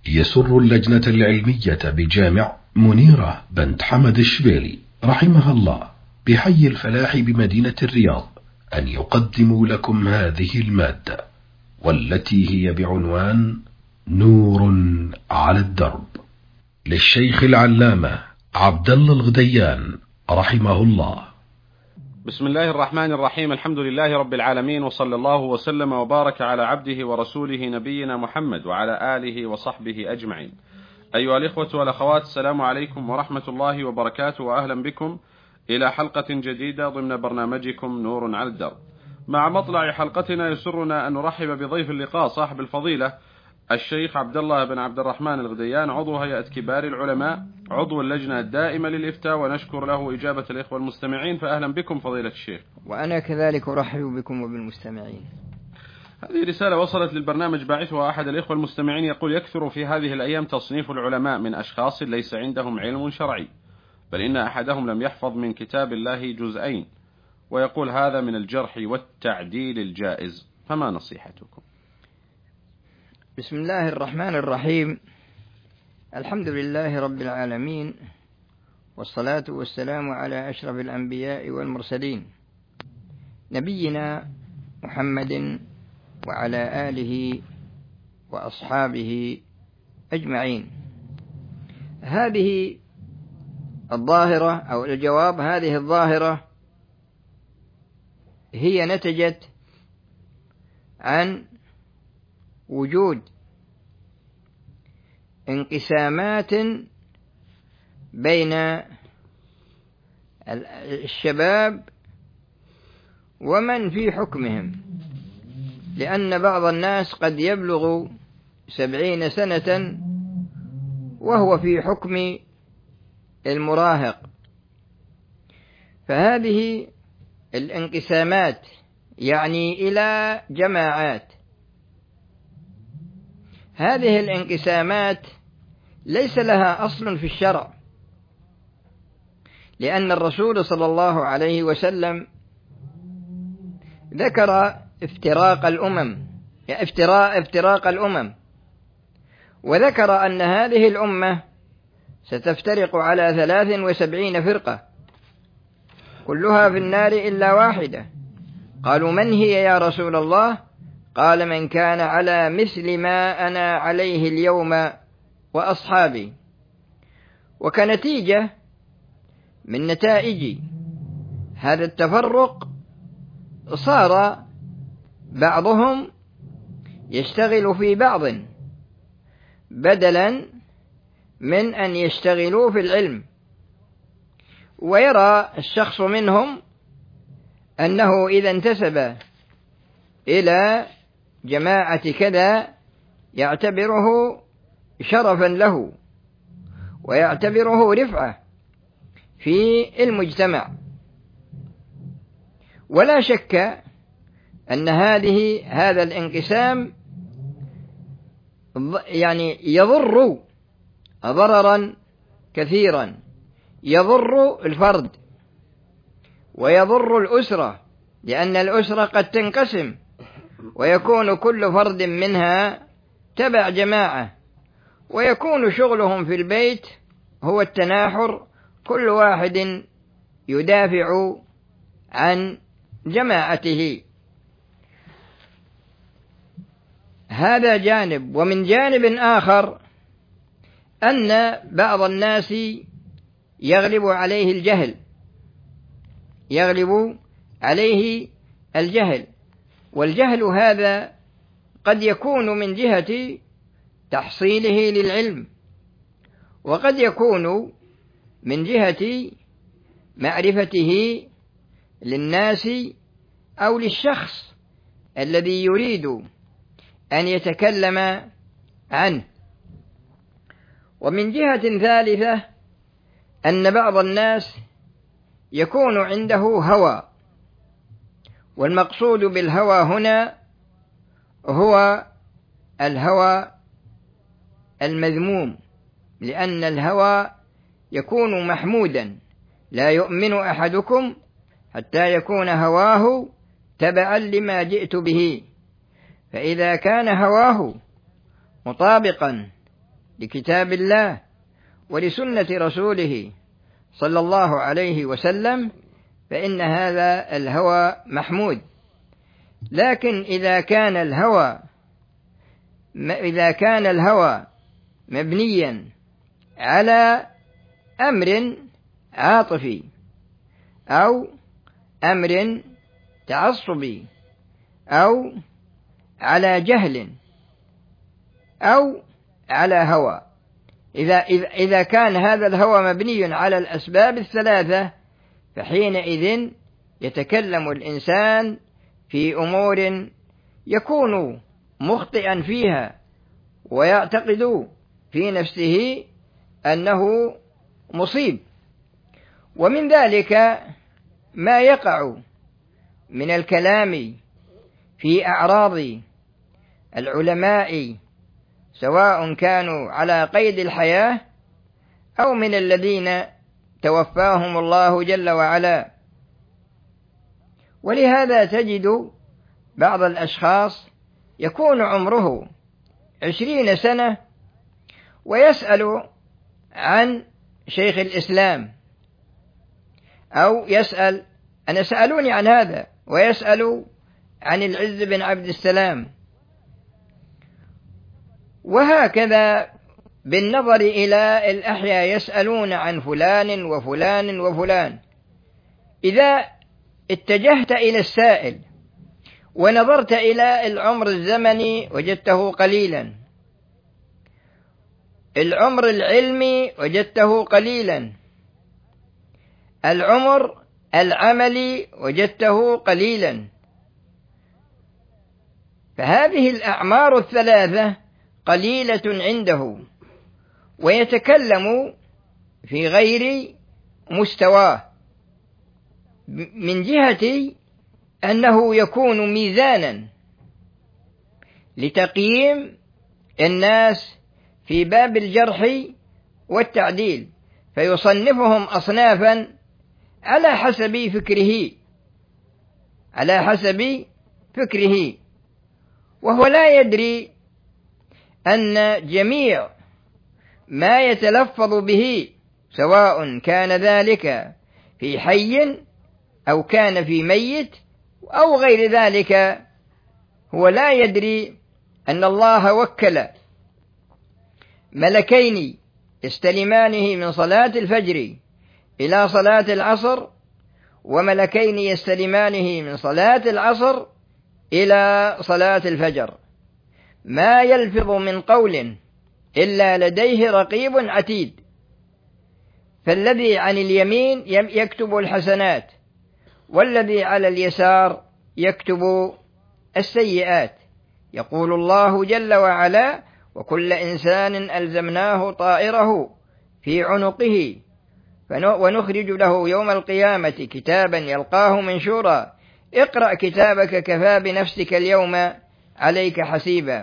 يسر اللجنة العلمية بجامع منيرة بنت حمد الشبيلي رحمها الله بحي الفلاح بمدينة الرياض أن يقدموا لكم هذه المادة، والتي هي بعنوان نور على الدرب، للشيخ العلامة عبد الله الغديان رحمه الله. بسم الله الرحمن الرحيم. الحمد لله رب العالمين، وصلى الله وسلم وبارك على عبده ورسوله نبينا محمد وعلى آله وصحبه أجمعين. أيها الإخوة والأخوات، السلام عليكم ورحمة الله وبركاته، وأهلا بكم إلى حلقة جديدة ضمن برنامجكم نور على الدرب. مع مطلع حلقتنا يسرنا أن نرحب بضيف اللقاء صاحب الفضيلة الشيخ عبد الله بن عبد الرحمن الغديان، عضو هيئة كبار العلماء، عضو اللجنة الدائمة للإفتاء، ونشكر له إجابة الإخوة المستمعين، فأهلا بكم فضيلة الشيخ. وأنا كذلك أرحب بكم وبالمستمعين. هذه رسالة وصلت للبرنامج باعثها أحد الإخوة المستمعين، يقول: يكثر في هذه الأيام تصنيف العلماء من أشخاص ليس عندهم علم شرعي، بل إن أحدهم لم يحفظ من كتاب الله جزئين، ويقول هذا من الجرح والتعديل الجائز، فما نصيحتكم؟ بسم الله الرحمن الرحيم. الحمد لله رب العالمين، والصلاة والسلام على أشرف الأنبياء والمرسلين، نبينا محمد وعلى آله وأصحابه أجمعين. هذه الظاهرة أو الجواب، هذه الظاهرة هي نتجت عن وجود انقسامات بين الشباب ومن في حكمهم، لأن بعض الناس قد يبلغ 70 سنة وهو في حكم المراهق. فهذه الانقسامات يعني إلى جماعات. هذه الانقسامات ليس لها أصل في الشرع، لأن الرسول صلى الله عليه وسلم ذكر افتراق الأمم، وذكر أن هذه الأمة ستفترق على 73 فرقة كلها في النار إلا واحدة. قالوا: من هي يا رسول الله؟ قال: من كان على مثل ما أنا عليه اليوم وأصحابي. وكنتيجة من نتائج هذا التفرق صار بعضهم يشتغل في بعض بدلا من أن يشتغلوا في العلم، ويرى الشخص منهم أنه إذا انتسب إلى جماعة كذا يعتبره شرفا له ويعتبره رفعة في المجتمع. ولا شك أن هذا الانقسام يعني يضر ضررا كثيرا، يضر الفرد ويضر الأسرة، لأن الأسرة قد تنقسم ويكون كل فرد منها تبع جماعة، ويكون شغلهم في البيت هو التناحر، كل واحد يدافع عن جماعته. هذا جانب. ومن جانب آخر أن بعض الناس يغلب عليه الجهل، والجهل هذا قد يكون من جهة تحصيله للعلم، وقد يكون من جهة معرفته للناس أو للشخص الذي يريد أن يتكلم عنه. ومن جهة ثالثة أن بعض الناس يكون عنده هوى، والمقصود بالهوى هنا هو الهوى المذموم، لأن الهوى يكون محمودا. لا يؤمن أحدكم حتى يكون هواه تبعا لما جئت به، فإذا كان هواه مطابقا لكتاب الله ولسنة رسوله صلى الله عليه وسلم فإن هذا الهوى محمود. لكن إذا كان الهوى مبنيا على أمر عاطفي أو أمر تعصبي أو على جهل أو على هوى، إذا كان هذا الهوى مبني على الأسباب الثلاثة فحينئذ يتكلم الإنسان في أمور يكون مخطئا فيها ويعتقد في نفسه أنه مصيب. ومن ذلك ما يقع من الكلام في أعراض العلماء سواء كانوا على قيد الحياة أو من الذين توفاهم الله جل وعلا. ولهذا تجد بعض الأشخاص يكون عمره 20 سنة ويسأل عن شيخ الإسلام، أو يسأل، أنا سألوني عن هذا، ويسأل عن العز بن عبد السلام، وهكذا بالنظر إلى الأحياء يسألون عن فلان وفلان وفلان. إذا اتجهت إلى السائل ونظرت إلى العمر الزمني وجدته قليلا، العمر العلمي وجدته قليلا، العمر العملي وجدته قليلا، فهذه الأعمار الثلاثة قليلة عنده ويتكلم في غير مستواه، من جهة أنه يكون ميزانا لتقييم الناس في باب الجرح والتعديل، فيصنفهم أصنافا على حسب فكره، وهو لا يدري أن جميع ما يتلفظ به سواء كان ذلك في حي أو كان في ميت أو غير ذلك، هو لا يدري أن الله وكل ملكين يستلمانه من صلاة الفجر إلى صلاة العصر، وملكين يستلمانه من صلاة العصر إلى صلاة الفجر، ما يلفظ من قول إلا لديه رقيب عتيد. فالذي عن اليمين يكتب الحسنات، والذي على اليسار يكتب السيئات. يقول الله جل وعلا: وكل إنسان ألزمناه طائره في عنقه ونخرج له يوم القيامة كتابا يلقاه منشورا اقرأ كتابك كفى بنفسك اليوم عليك حسيبا.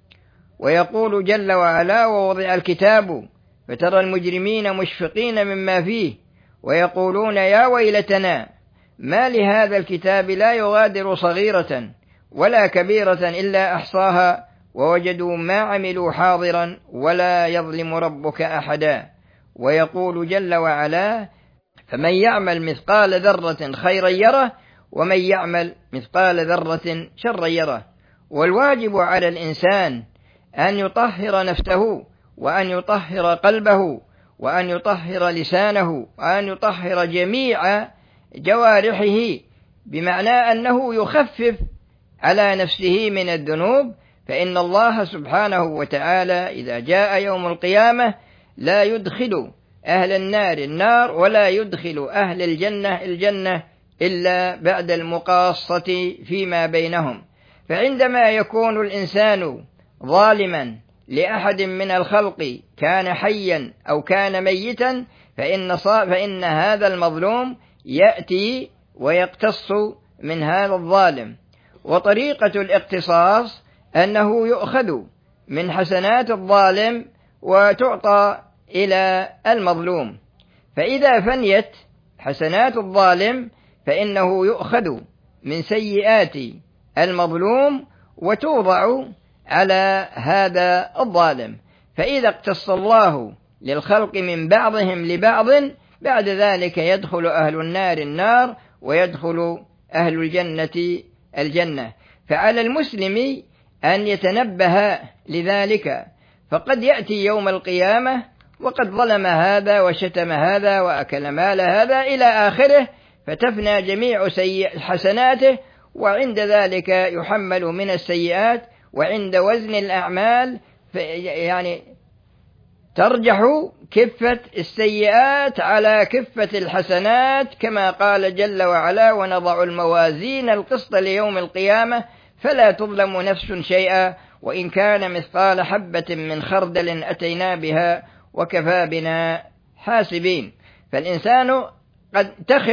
ويقول جل وعلا: ووضع الكتاب فترى المجرمين مشفقين مما فيه ويقولون يا ويلتنا ما لهذا الكتاب لا يغادر صغيرة ولا كبيرة إلا أحصاها ووجدوا ما عملوا حاضرا ولا يظلم ربك أحدا. ويقول جل وعلا: فمن يعمل مثقال ذرة خيرا يره ومن يعمل مثقال ذرة شرا يره. والواجب على الإنسان أن يطهر نفسه وأن يطهر قلبه وأن يطهر لسانه وأن يطهر جميع جوارحه، بمعنى أنه يخفف على نفسه من الذنوب، فإن الله سبحانه وتعالى إذا جاء يوم القيامة لا يدخل أهل النار النار ولا يدخل أهل الجنة الجنة إلا بعد المقاصة فيما بينهم. فعندما يكون الإنسان ظالما لأحد من الخلق كان حيا أو كان ميتا فإن هذا المظلوم يأتي ويقتص من هذا الظالم. وطريقة الاقتصاص أنه يؤخذ من حسنات الظالم وتعطى إلى المظلوم، فإذا فنيت حسنات الظالم فإنه يؤخذ من سيئات المظلوم وتوضع على هذا الظالم. فإذا اقتص الله للخلق من بعضهم لبعض بعد ذلك يدخل أهل النار النار ويدخل أهل الجنة الجنة. فعلى المسلم أن يتنبه لذلك، فقد يأتي يوم القيامة وقد ظلم هذا وشتم هذا وأكل مال هذا إلى آخره، فتفنى جميع حسناته، وعند ذلك يحمل من السيئات، وعند وزن الأعمال يعني ترجح كفة السيئات على كفة الحسنات، كما قال جل وعلا: ونضع الموازين القسط ليوم القيامة فلا تظلم نفس شيئا وإن كان مثقال حبة من خردل أتينا بها وكفى بنا حاسبين. فالإنسان قد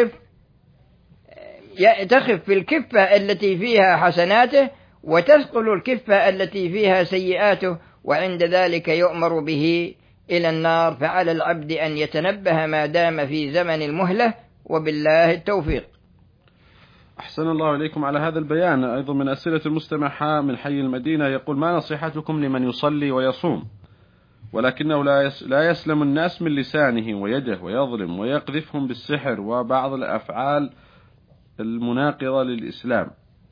تخف في الكفة التي فيها حسناته وتثقل الكفة التي فيها سيئاته، وعند ذلك يؤمر به إلى النار. فعلى العبد أن يتنبه ما دام في زمن المهلة، وبالله التوفيق. أحسن الله إليكم على هذا البيان. أيضا من أسئلة المستمع من حي المدينة يقول: ما نصيحتكم لمن يصلي ويصوم ولكنه لا يسلم الناس من لسانه ويده ويظلم ويقذفهم بالسحر وبعض الأفعال المناقضة للإسلام؟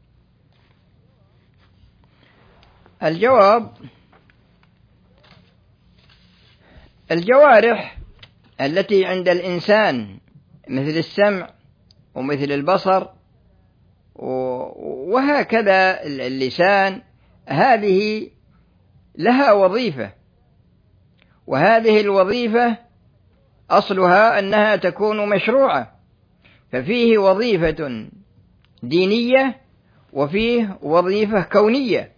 الجواب: الجوارح التي عند الإنسان مثل السمع ومثل البصر وهكذا اللسان، هذه لها وظيفة، وهذه الوظيفة أصلها أنها تكون مشروعة، ففيه وظيفة دينية وفيه وظيفة كونية.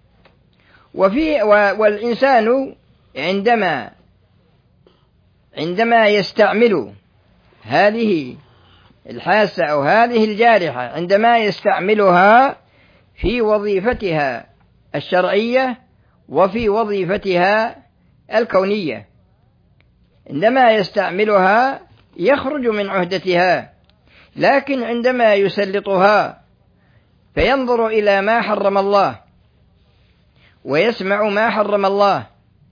والإنسان عندما يستعمل هذه الحاسة أو هذه الجارحة، عندما يستعملها في وظيفتها الشرعية وفي وظيفتها الكونية، عندما يستعملها يخرج من عهدتها، لكن عندما يسلطها فينظر إلى ما حرم الله ويسمع ما حرم الله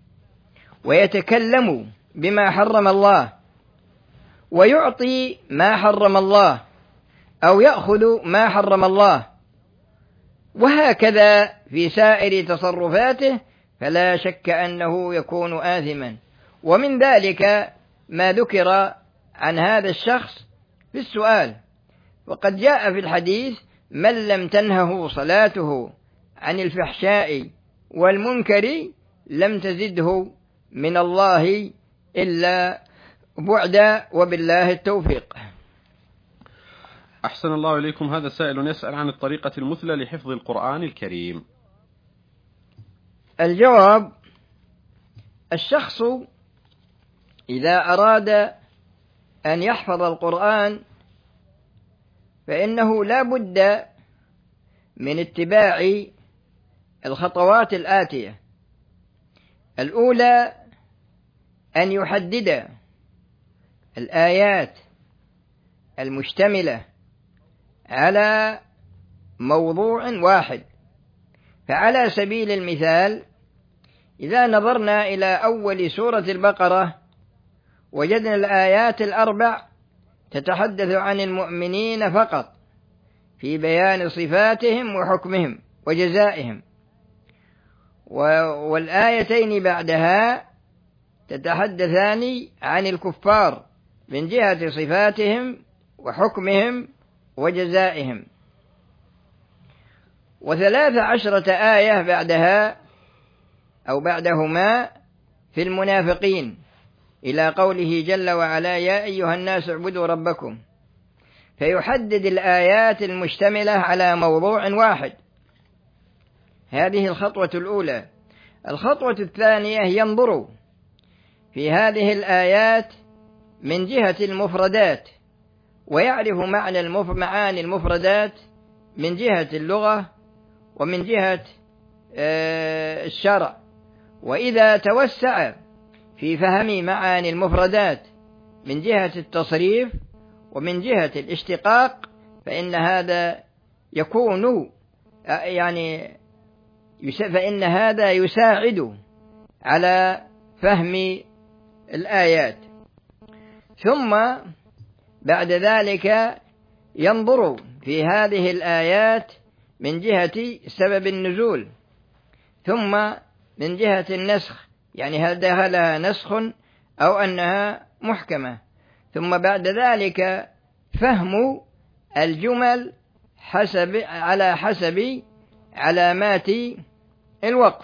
ويتكلم بما حرم الله ويعطي ما حرم الله أو يأخذ ما حرم الله، وهكذا في سائر تصرفاته، فلا شك أنه يكون آثما. ومن ذلك ما ذكر عن هذا الشخص في السؤال، وقد جاء في الحديث: من لم تنهه صلاته عن الفحشاء والمنكر لم تزده من الله إلا بعدا، وبالله التوفيق. أحسن الله إليكم. هذا سائل يسأل عن الطريقة المثلى لحفظ القرآن الكريم. الجواب: الشخص إذا أراد أن يحفظ القرآن فإنه لا بد من اتباع الخطوات الآتية. الأولى أن يحدد الآيات المشتملة على موضوع واحد. فعلى سبيل المثال، إذا نظرنا إلى أول سورة البقرة وجدنا الآيات 4 تتحدث عن المؤمنين فقط في بيان صفاتهم وحكمهم وجزائهم، والآيتين بعدها تتحدثان عن الكفار من جهة صفاتهم وحكمهم وجزائهم، 13 آية بعدها أو بعدهما في المنافقين إلى قوله جل وعلا: يا أيها الناس اعبدوا ربكم، فيحدد الآيات المشتملة على موضوع واحد. هذه الخطوة الأولى. الخطوة الثانية: ينظر في هذه الآيات من جهة المفردات، ويعرف معاني المفردات من جهة اللغة ومن جهة الشرع. وإذا توسع في فهم معاني المفردات من جهة التصريف ومن جهة الاشتقاق، فإن هذا فإن هذا يساعد على فهم الآيات. ثم بعد ذلك ينظر في هذه الآيات من جهة سبب النزول، ثم من جهة النسخ، يعني هل دخلها نسخ أو أنها محكمة، ثم بعد ذلك فهم الجمل على حسب علامات الوقف،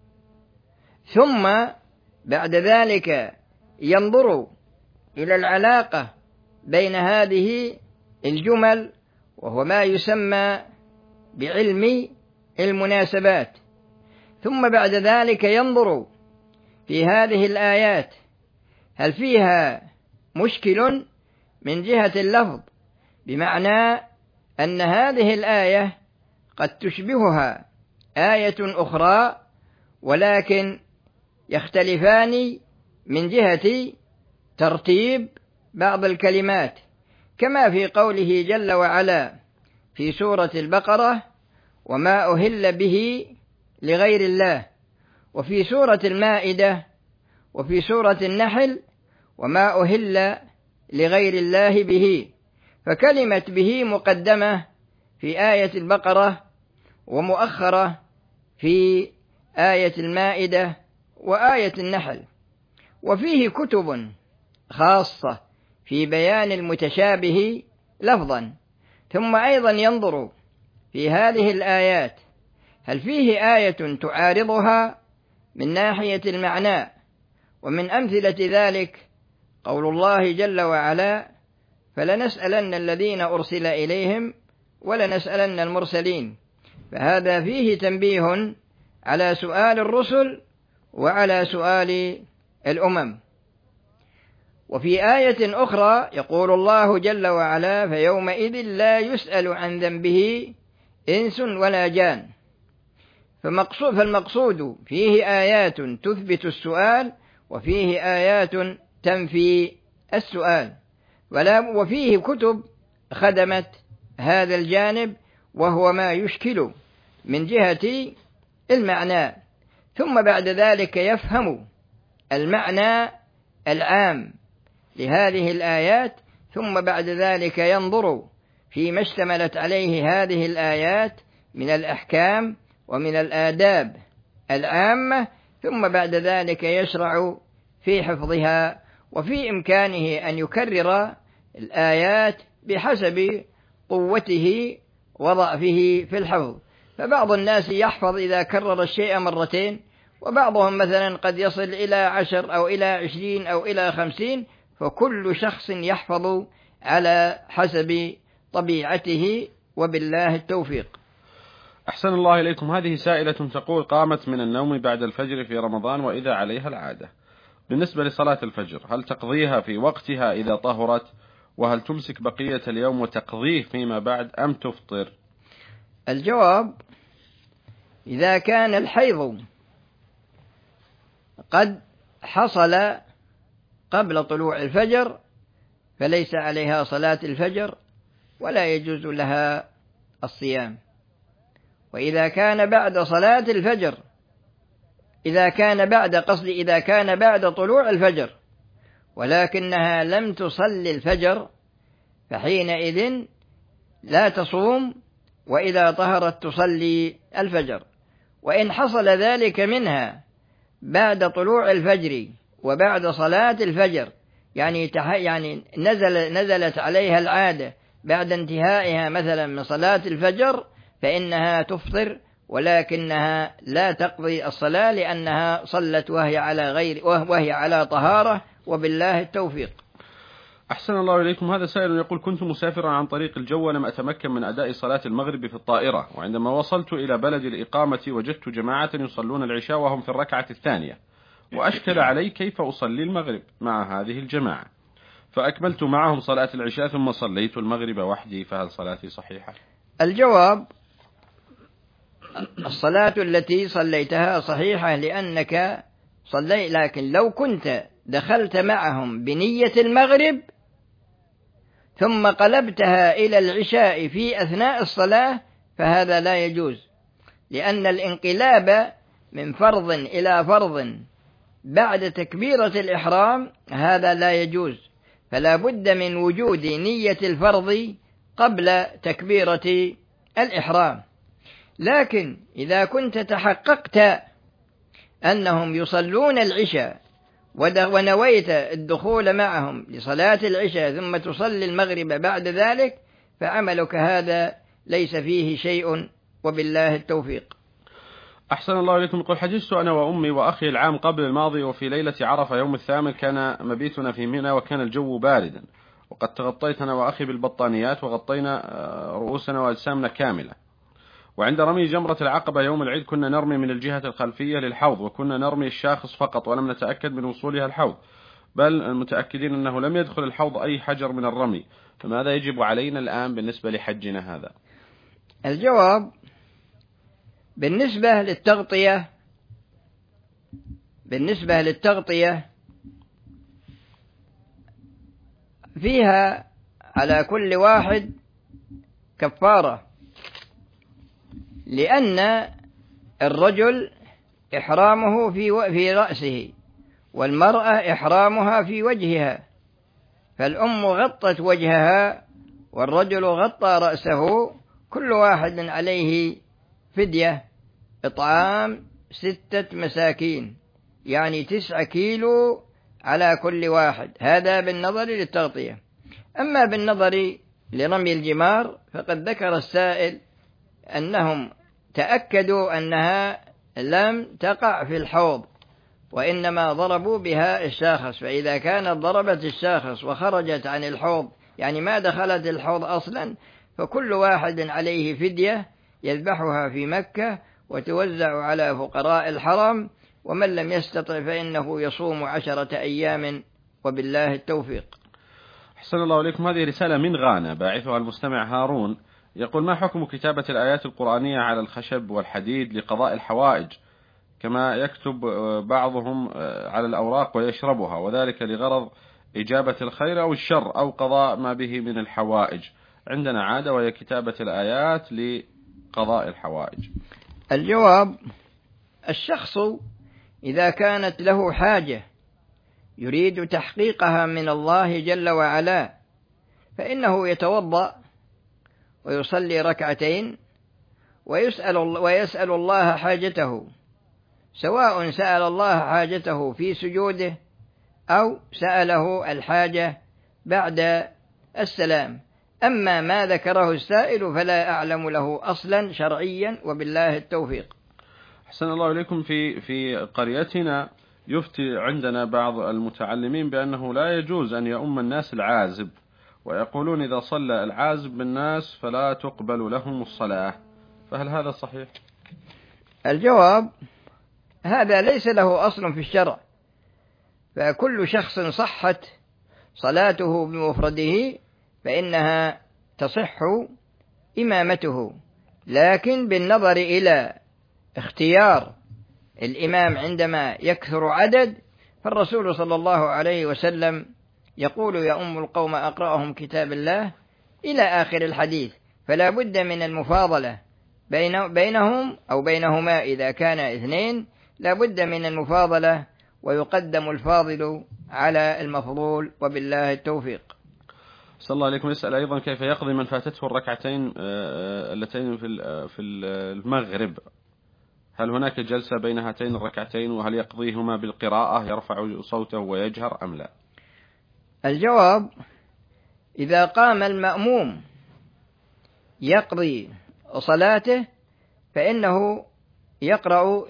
ثم بعد ذلك ينظر إلى العلاقة بين هذه الجمل، وهو ما يسمى بعلم المناسبات، ثم بعد ذلك ينظر في هذه الآيات هل فيها مشكل من جهة اللفظ، بمعنى أن هذه الآية قد تشبهها آية أخرى ولكن يختلفان من جهة ترتيب بعض الكلمات، كما في قوله جل وعلا في سورة البقرة: وما أهل به لغير الله، وفي سورة المائدة وفي سورة النحل: وما أهل لغير الله به، فكلمة به مقدمة في آية البقرة ومؤخرة في آية المائدة وآية النحل. وفيه كتب خاصة في بيان المتشابه لفظا. ثم أيضا ينظر في هذه الآيات هل فيه آية تعارضها من ناحية المعنى، ومن أمثلة ذلك قول الله جل وعلا: فلنسألن الذين أرسل إليهم ولنسألن المرسلين. فهذا فيه تنبيه على سؤال الرسل وعلى سؤال الأمم. وفي آية أخرى يقول الله جل وعلا: فيومئذ لا يسأل عن ذنبه إنس ولا جان. فالمقصود فيه آيات تثبت السؤال، وفيه آيات تنفي السؤال، وفيه كتب خدمت هذا الجانب، وهو ما يشكل من جهة المعنى. ثم بعد ذلك يفهم المعنى العام لهذه الآيات، ثم بعد ذلك ينظر فيما اشتملت عليه هذه الآيات من الأحكام ومن الآداب العامة، ثم بعد ذلك يشرع في حفظها، وفي إمكانه أن يكرر الآيات بحسب قوته وضعفه في الحفظ. فبعض الناس يحفظ إذا كرر الشيء مرتين، وبعضهم مثلا قد يصل إلى 10 أو إلى 20 أو إلى 50، فكل شخص يحفظ على حسب طبيعته، وبالله التوفيق. أحسن الله إليكم. هذه سائلة تقول: قامت من النوم بعد الفجر في رمضان وإذا عليها العادة، بالنسبة لصلاة الفجر هل تقضيها في وقتها إذا طهرت، وهل تمسك بقية اليوم وتقضيه فيما بعد أم تفطر؟ الجواب: إذا كان الحيض قد حصل قبل طلوع الفجر فليس عليها صلاة الفجر ولا يجوز لها الصيام. وإذا كان بعد صلاة الفجر، إذا كان بعد طلوع الفجر ولكنها لم تصلي الفجر، فحينئذ لا تصوم، وإذا طهرت تصلي الفجر. وإن حصل ذلك منها بعد طلوع الفجر وبعد صلاة الفجر، يعني نزلت عليها العادة بعد انتهائها مثلا من صلاة الفجر، فإنها تفطر، ولكنها لا تقضي الصلاة لأنها صلت وهي على طهارة، وبالله التوفيق. أحسن الله إليكم. هذا سائل يقول: كنت مسافرا عن طريق الجو ولم أتمكن من أداء صلاة المغرب في الطائرة، وعندما وصلت إلى بلد الإقامة وجدت جماعة يصلون العشاء وهم في الركعة الثانية، وأشكل علي كيف أصلي المغرب مع هذه الجماعة، فأكملت معهم صلاة العشاء ثم صليت المغرب وحدي، فهل صلاتي صحيحة؟ الجواب: الصلاة التي صليتها صحيحة لأنك صليت، لكن لو كنت دخلت معهم بنية المغرب ثم قلبتها إلى العشاء في أثناء الصلاة فهذا لا يجوز، لأن الانقلاب من فرض إلى فرض بعد تكبيرة الإحرام هذا لا يجوز، فلا بد من وجود نية الفرض قبل تكبيرة الإحرام. لكن إذا كنت تحققت أنهم يصلون العشاء ونويت الدخول معهم لصلاة العشاء ثم تصلي المغرب بعد ذلك، فعملك هذا ليس فيه شيء، وبالله التوفيق. أحسن الله إليكم. يقول: حجزت أنا وأمي وأخي العام قبل الماضي، وفي ليلة عرفة يوم الثامن كان مبيتنا في منى وكان الجو باردا، وقد تغطيت أنا وأخي بالبطانيات وغطينا رؤوسنا وأجسامنا كاملة. وعند رمي جمرة العقبة يوم العيد كنا نرمي من الجهة الخلفية للحوض، وكنا نرمي الشاخص فقط ولم نتأكد من وصولها الحوض، بل متأكدين أنه لم يدخل الحوض أي حجر من الرمي، فماذا يجب علينا الآن بالنسبة لحجنا هذا؟ الجواب: بالنسبة للتغطية فيها على كل واحد كفارة، لأن الرجل إحرامه في رأسه، والمرأة إحرامها في وجهها، فالأم غطت وجهها والرجل غطى رأسه، كل واحد عليه فدية إطعام 6 مساكين، يعني 9 كيلو على كل واحد. هذا بالنظر للتغطية. أما بالنظر لرمي الجمار فقد ذكر السائل أنهم تأكدوا أنها لم تقع في الحوض، وإنما ضربوا بها الشاخص، فإذا كانت ضربت الشاخص وخرجت عن الحوض، يعني ما دخلت الحوض أصلا، فكل واحد عليه فدية يذبحها في مكة وتوزع على فقراء الحرم، ومن لم يستطع فإنه يصوم 10 أيام، وبالله التوفيق. أحسن الله إليكم. هذه رسالة من غانا باعثها المستمع هارون، يقول: ما حكم كتابة الآيات القرآنية على الخشب والحديد لقضاء الحوائج، كما يكتب بعضهم على الأوراق ويشربها، وذلك لغرض إجابة الخير أو الشر أو قضاء ما به من الحوائج؟ عندنا عادة وهي كتابة الآيات لقضاء الحوائج. الجواب: الشخص إذا كانت له حاجة يريد تحقيقها من الله جل وعلا، فإنه يتوضأ ويصلي 2 ركعتين ويسأل الله حاجته، سواء سأل الله حاجته في سجوده أو سأله الحاجة بعد السلام. أما ما ذكره السائل فلا أعلم له أصلا شرعيا، وبالله التوفيق. أحسن الله إليكم. في قريتنا يفتي عندنا بعض المتعلمين بأنه لا يجوز أن يؤم الناس العازب، ويقولون إذا صلى العازب بالناس فلا تقبل لهم الصلاة، فهل هذا صحيح؟ الجواب: هذا ليس له أصل في الشرع، فكل شخص صحت صلاته بمفرده فإنها تصح إمامته، لكن بالنظر إلى اختيار الإمام عندما يكثر عدد، فالرسول صلى الله عليه وسلم يقول: يؤم القوم أقرأهم كتاب الله إلى آخر الحديث، فلا بد من المفاضلة بينهم أو بينهما، إذا كان 2 لا بد من المفاضلة، ويقدم الفاضل على المفضول، وبالله التوفيق. صلى الله عليكم. يسأل أيضا: كيف يقضي من فاتته الركعتين اللتين في المغرب؟ هل هناك جلسة بين هاتين الركعتين، وهل يقضيهما بالقراءة يرفع صوته ويجهر أم لا؟ الجواب: إذا قام المأموم يقضي صلاته فإنه يقرأ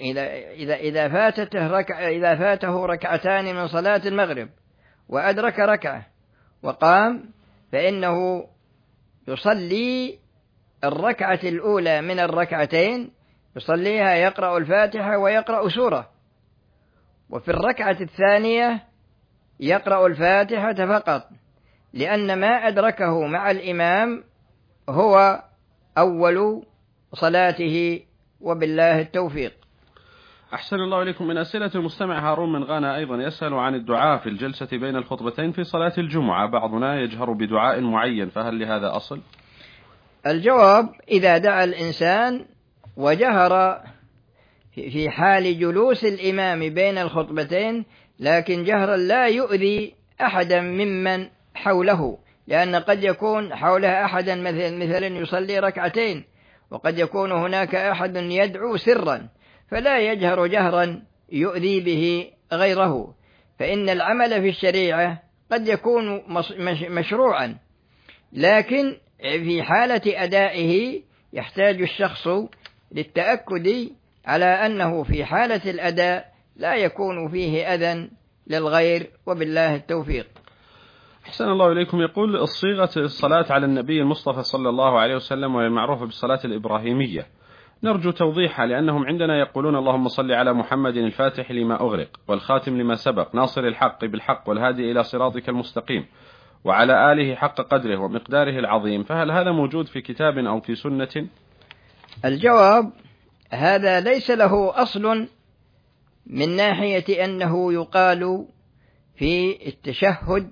إذا فاته 2 ركعتان من صلاة المغرب وأدرك ركعة وقام، فإنه يصلي 1 ركعة الأولى من 2 ركعتين، يصليها يقرأ الفاتحة ويقرأ سورة، وفي 2 ركعة الثانية يقرأ الفاتحة فقط، لأن ما أدركه مع الإمام هو أول صلاته، وبالله التوفيق. أحسن الله إليكم. من أسئلة المستمع هارون من غانا أيضا يسأل عن الدعاء في الجلسة بين الخطبتين في صلاة الجمعة، بعضنا يجهر بدعاء معين، فهل لهذا أصل؟ الجواب: إذا دعا الإنسان وجهر في حال جلوس الإمام بين الخطبتين، لكن جهرا لا يؤذي أحدا ممن حوله، لأن قد يكون حوله أحدا مثلا يصلي ركعتين، وقد يكون هناك أحد يدعو سرا، فلا يجهر جهرا يؤذي به غيره. فإن العمل في الشريعة قد يكون مشروعا، لكن في حالة أدائه يحتاج الشخص للتأكد على أنه في حالة الأداء لا يكون فيه أذى للغير، وبالله التوفيق. أحسن الله إليكم. يقول الصيغة الصلاة على النبي المصطفى صلى الله عليه وسلم وهي المعروفة بالصلاة الإبراهيمية، نرجو توضيحها، لأنهم عندنا يقولون اللهم صل على محمد الفاتح لما أغلق والخاتم لما سبق ناصر الحق بالحق والهادي إلى صراطك المستقيم وعلى آله حق قدره ومقداره العظيم، فهل هذا موجود في كتاب أو في سنة؟ الجواب: هذا ليس له أصل من ناحية أنه يقال في التشهد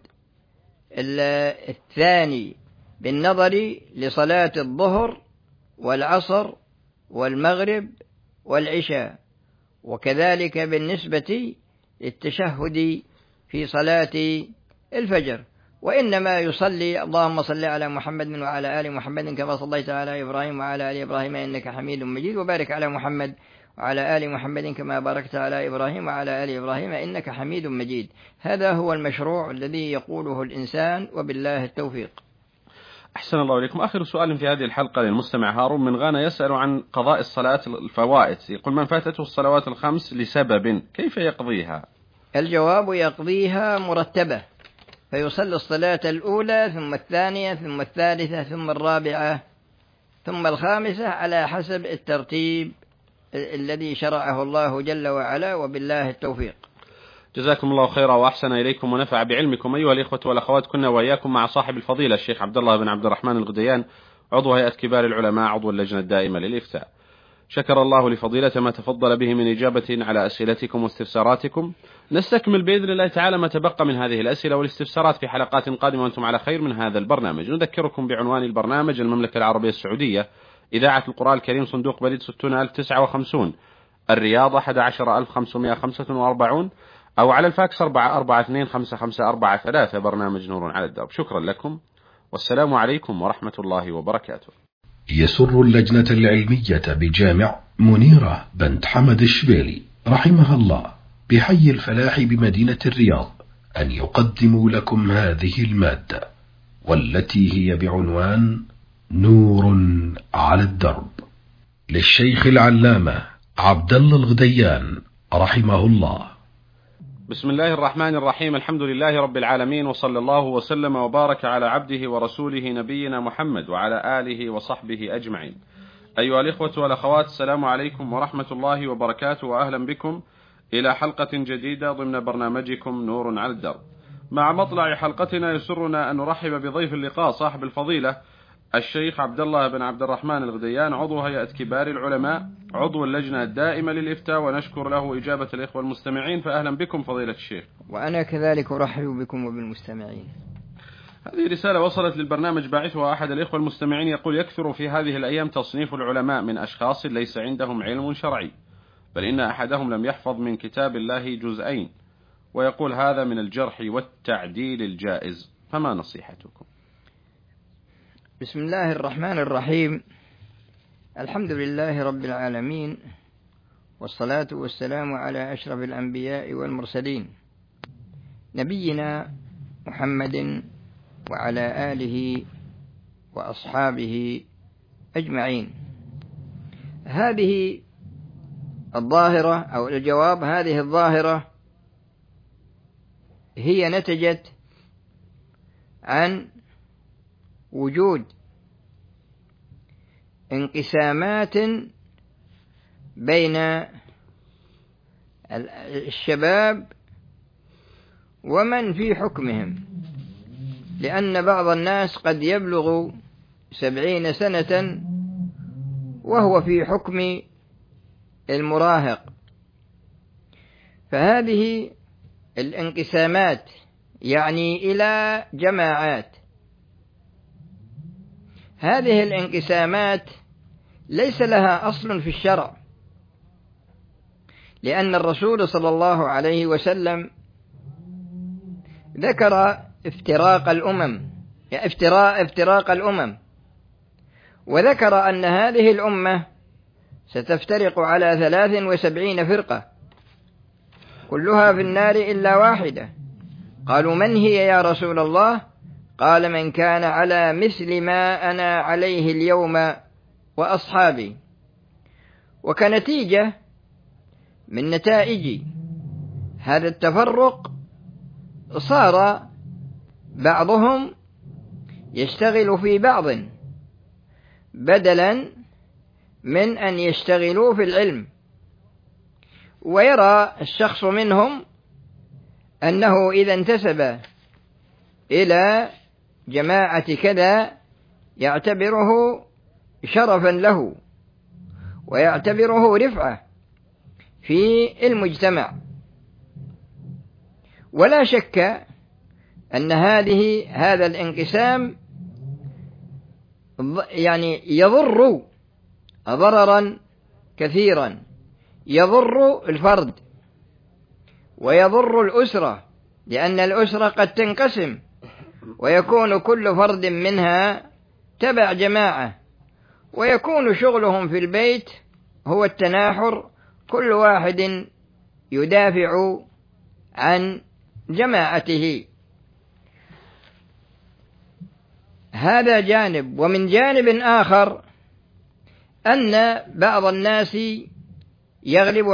الثاني بالنظر لصلاة الظهر والعصر والمغرب والعشاء، وكذلك بالنسبة للتشهد في صلاة الفجر، وإنما يصلي اللهم صل على محمد وعلى آل محمد كما صليت على إبراهيم وعلى آل إبراهيم إنك حميد مجيد، وبارك على محمد وعلى آل محمد كما باركت على إبراهيم وعلى آل إبراهيم إنك حميد مجيد. هذا هو المشروع الذي يقوله الإنسان، وبالله التوفيق. أحسن الله إليكم. آخر سؤال في هذه الحلقة للمستمع هارون من غانا يسأل عن قضاء الصلاة الفوائت. يقول: من فاتته الصلوات الخمس لسبب كيف يقضيها؟ الجواب: يقضيها مرتبة، فيصلي الصلاة الأولى ثم الثانية ثم الثالثة ثم الرابعة ثم الخامسة على حسب الترتيب الذي شرعه الله جل وعلا، وبالله التوفيق. جزاكم الله خيرا وأحسن إليكم ونفع بعلمكم أيها الإخوة والأخوات. كنا وإياكم مع صاحب الفضيلة الشيخ عبد الله بن عبد الرحمن الغديان، عضو هيئة كبار العلماء، عضو اللجنة الدائمة للإفتاء. شكر الله لفضيلة ما تفضل به من إجابة على أسئلتكم واستفساراتكم. نستكمل بإذن الله تعالى ما تبقى من هذه الأسئلة والاستفسارات في حلقات قادمة وأنتم على خير من هذا البرنامج. نذكركم بعنوان البرنامج: المملكة العربية السعودية، إذاعة القرآن الكريم، صندوق بريد 60059، الرياض 11545، أو على الفاكس 44255443، برنامج نور على الدرب. شكرا لكم والسلام عليكم ورحمة الله وبركاته. يسر اللجنة العلمية بجامع منيرة بنت حمد الشبيلي رحمها الله بحي الفلاح بمدينة الرياض أن يقدموا لكم هذه المادة، والتي هي بعنوان نور على الدرب، للشيخ العلامة عبد الله الغديان رحمه الله. بسم الله الرحمن الرحيم. الحمد لله رب العالمين، وصلى الله وسلم وبارك على عبده ورسوله نبينا محمد وعلى آله وصحبه أجمعين. أيها الإخوة والأخوات، السلام عليكم ورحمة الله وبركاته، وأهلا بكم إلى حلقة جديدة ضمن برنامجكم نور على الدرب. مع مطلع حلقتنا يسرنا أن نرحب بضيف اللقاء صاحب الفضيلة الشيخ عبد الله بن عبد الرحمن الغديان، عضو هيئة كبار العلماء، عضو اللجنة الدائمة للإفتاء، ونشكر له إجابة الإخوة المستمعين، فأهلا بكم فضيلة الشيخ. وأنا كذلك أرحب بكم وبالمستمعين. هذه رسالة وصلت للبرنامج باعثها أحد الإخوة المستمعين، يقول: يكثر في هذه الأيام تصنيف العلماء من أشخاص ليس عندهم علم شرعي، بل إن أحدهم لم يحفظ من كتاب الله جزئين، ويقول هذا من الجرح والتعديل الجائز، فما نصيحتكم؟ بسم الله الرحمن الرحيم. الحمد لله رب العالمين، والصلاة والسلام على أشرف الأنبياء والمرسلين، نبينا محمد وعلى آله وأصحابه أجمعين. هذه الظاهرة أو الجواب: هذه الظاهرة هي نتجت عن وجود انقسامات بين الشباب ومن في حكمهم، لأن بعض الناس قد يبلغ 70 سنة وهو في حكم المراهق، فهذه الانقسامات يعني إلى جماعات. هذه الانقسامات ليس لها أصل في الشرع، لأن الرسول صلى الله عليه وسلم ذكر افتراق الأمم، وذكر أن هذه الأمة ستفترق على 73 فرقة كلها في النار إلا واحدة. قالوا من هي يا رسول الله؟ قال من كان على مثل ما أنا عليه اليوم وأصحابي. وكنتيجة من نتائج هذا التفرق صار بعضهم يشتغل في بعض بدلا من أن يشتغلوا في العلم، ويرى الشخص منهم أنه إذا انتسب إلى جماعة كذا يعتبره شرفا له ويعتبره رفعة في المجتمع. ولا شك أن هذا الانقسام يعني يضر ضررا كثيرا، يضر الفرد ويضر الأسرة، لأن الأسرة قد تنقسم ويكون كل فرد منها تبع جماعة، ويكون شغلهم في البيت هو التناحر، كل واحد يدافع عن جماعته. هذا جانب. ومن جانب آخر أن بعض الناس يغلب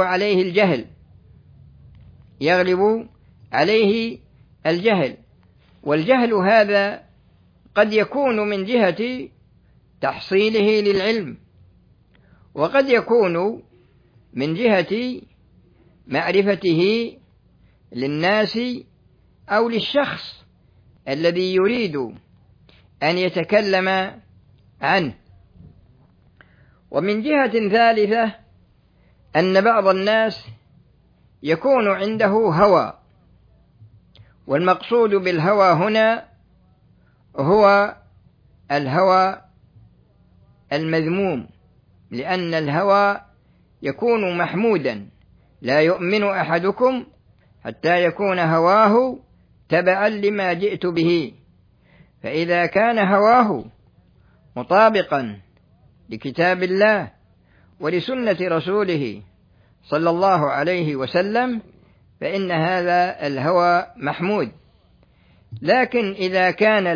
عليه الجهل، والجهل هذا قد يكون من جهة تحصيله للعلم، وقد يكون من جهة معرفته للناس أو للشخص الذي يريد أن يتكلم عنه. ومن جهة ثالثة أن بعض الناس يكون عنده هوى، والمقصود بالهوى هنا هو الهوى المذموم، لأن الهوى يكون محمودا. لا يؤمن أحدكم حتى يكون هواه تبعا لما جئت به، فإذا كان هواه مطابقا لكتاب الله ولسنة رسوله صلى الله عليه وسلم فإن هذا الهوى محمود. لكن إذا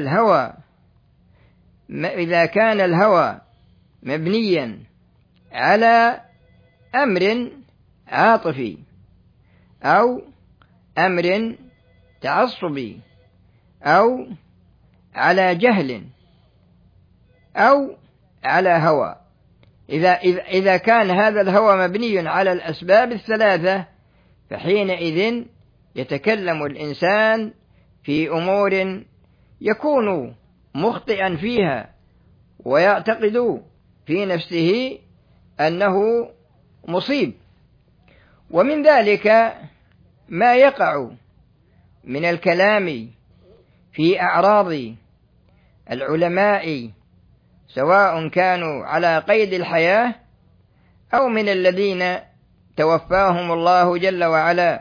كان الهوى مبنيا على أمر عاطفي أو أمر تعصبي أو على جهل أو على هوى، إذا كان هذا الهوى مبني على الأسباب الثلاثة فحينئذ يتكلم الإنسان في أمور يكون مخطئا فيها ويعتقد في نفسه أنه مصيب. ومن ذلك ما يقع من الكلام في أعراض العلماء سواء كانوا على قيد الحياة أو من الذين توفاهم الله جل وعلا.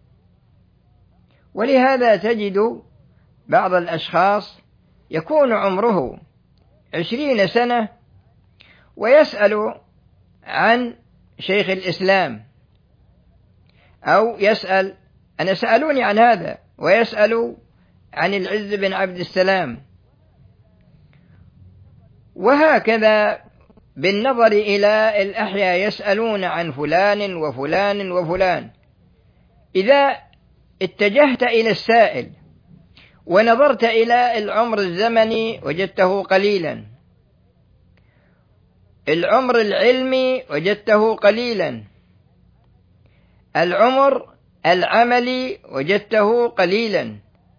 ولهذا تجد بعض الأشخاص يكون عمره 20 سنة ويسأل عن شيخ الإسلام، أو يسأل أنا سألوني عن هذا، ويسأل عن العز بن عبد السلام، وهكذا بالنظر إلى الأحياء يسألون عن فلان وفلان وفلان. إذا اتجهت إلى السائل ونظرت إلى العمر الزمني وجدته قليلا، العمر العلمي وجدته قليلا، العمر العملي وجدته قليلا،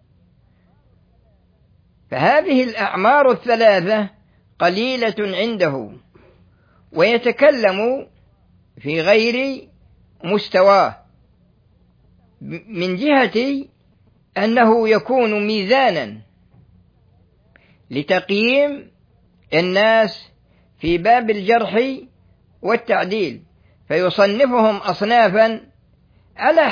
فهذه الأعمار الثلاثة قليلة عنده، ويتكلم في غير مستواه، من جهة أنه يكون ميزانا لتقييم الناس في باب الجرح والتعديل، فيصنفهم أصنافا على